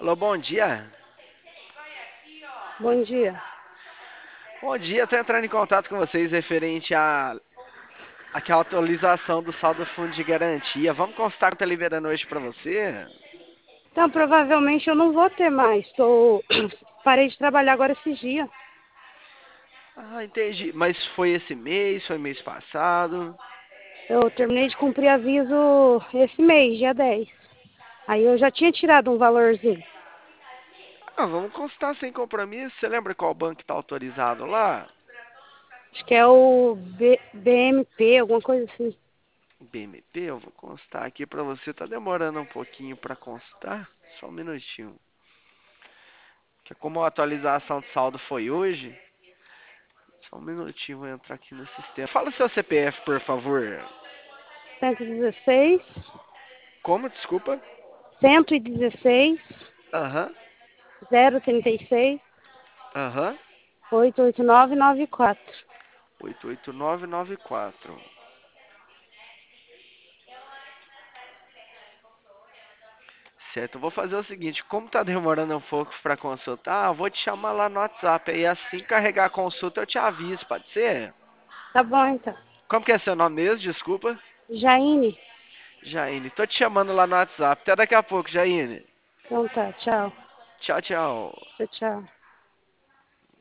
Alô, bom dia. Bom dia. Bom dia, estou entrando em contato com vocês referente a aquela atualização do saldo fundo de garantia. Vamos constar que tá liberando hoje para você? Então, provavelmente eu não vou ter mais. Parei de trabalhar agora esses dias. Ah, entendi. Mas foi esse mês, foi mês passado? Eu terminei de cumprir aviso esse mês, dia 10. Aí eu já tinha tirado um valorzinho. Ah, vamos constar sem compromisso. Você lembra qual banco está autorizado lá? Acho que é o BMP, alguma coisa assim. BMP, eu vou constar aqui para você. Tá demorando um pouquinho para constar. Só um minutinho. Que como a atualização de saldo foi hoje, só um minutinho, vou entrar aqui no sistema. Fala seu CPF, por favor. 116, Como? Desculpa. 116, Aham, 036, aham. 88994. 88994. Certo, eu vou fazer o seguinte, como tá demorando um pouco para consultar, eu vou te chamar lá no WhatsApp aí, assim que carregar a consulta eu te aviso, pode ser? Tá bom, então. Como que é seu nome mesmo? Desculpa. Jaine? Jaine, tô te chamando lá no WhatsApp. Até daqui a pouco, Jaine. Então tá, tchau. Tchau, tchau. Tchau, tchau.